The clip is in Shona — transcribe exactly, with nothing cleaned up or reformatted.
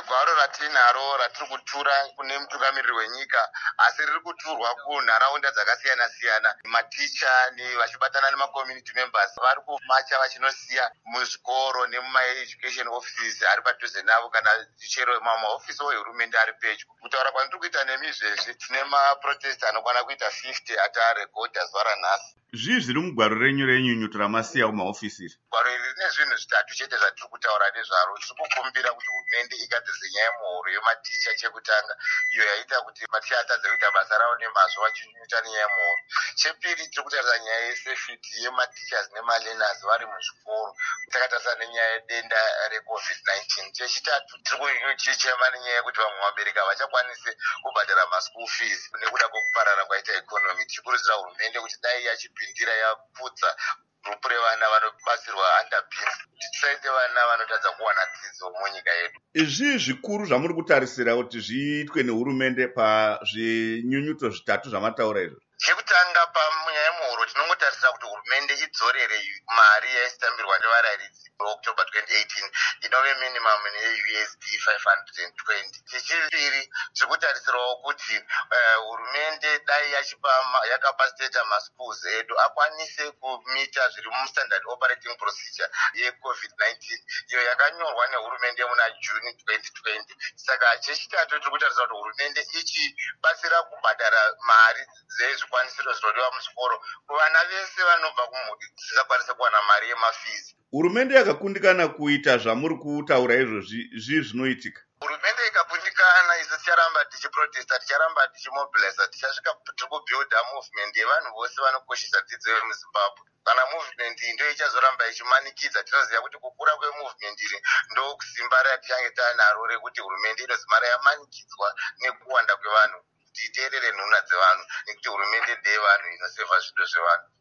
gwaro ratinaro ratiri kutura kune mutungamiriri wenyika, asi riri kuturwa kunharaunda dzakasiyana siyana. Maticha vachibatana nemaCommunity members vari kumacha vachinosiya muzvikoro nemumaeducation offices ari padhuze navo kana chero mamahofisi ehurumende ari pedyo. Kutaura kwandiri kuita nemizvezvi tine maprotest anokwana kuita fifty ataarekodha zuva ranhasi. Zvii zviri mugwaro renyu renyunyuto ramasiya kumahofisi iri? Gwaro iri rine zvinhu zvitatu chete zvatiri kutaura nezvaro. Tiri kukumbira kuti hurumende igadzirise nyaya yemuhoro yematicha chekutanga, iyo yaita kuti maticha atadze kuita basa ravo nemazvo vachinyunyuta nenyaya yemuhoro. Chepiri, tiri kutarisa nyaya yesafety yematichers nemaleners vari muzvikoro, takatarisa nenyaya yedenda recovid nineteen. Chechitatu, tiri kuchichema nenyaya yekuti vamwe vabereki havachakwanisi kubhadhara maschool fees nekuda kwekuparara kwaita economy. Tichikurudzira hurumende kuti dai yachipindira yaputsa grupu revana vanobatsirwa underpins kuti tisaite vana vanotadza kuwana dzidzo munyika yedu. Izvi zvikuru zvamuri kutarisira kuti zviitwe nehurumende pazvinyunyuto zvitatu zvamataura izvo? Chekutanga, panyaya yemuhoro tinongotarisira kuti hurumende idzorere mari yaisitambirwa nevarairidzi October twenty eighteen inove minimum ye-U S D five hundred twenty. Chechipiri, tiri kutarisirawo kuti uh, hurumende dai yakapasiteta maschools edu akwanise kumita zviri mustandard operating procedure yecovid nineteen iyo yakanyorwa nehurumende muna June twenty twenty. Saka chechitatu, tiri kutarisira kuti hurumende ichibatsira kubhadhara mari dzezvikwanisiro zvinodiwa muzvikoro kuvana vese vanobva kumhuri dzisingakwanise kuwana mari yemafizi. Hurumende yakakundikana kuita zvamuri kutaura izvozvi, zvii zvinoitika? Hurumende ikakundikana, isu ticharamba tichiprotesta, ticharamba tichimobiliza, tichasvika tiri kubuilda movement yevanhu vose vanokoshesa dzidzo yemuZimbabwe. Kana movement iyi ndio ichazoramba ichimanikidza, tinoziva kuti kukura kwemovement iri ndo kusimba ratichange tanaro rekuti hurumende inozimara yamanikidzwa nekuwanda kwevanhu kuti iteerere nhunha dzevanhu, nekuti hurumende ndeyevanhu inosevha zvido zvevanhu.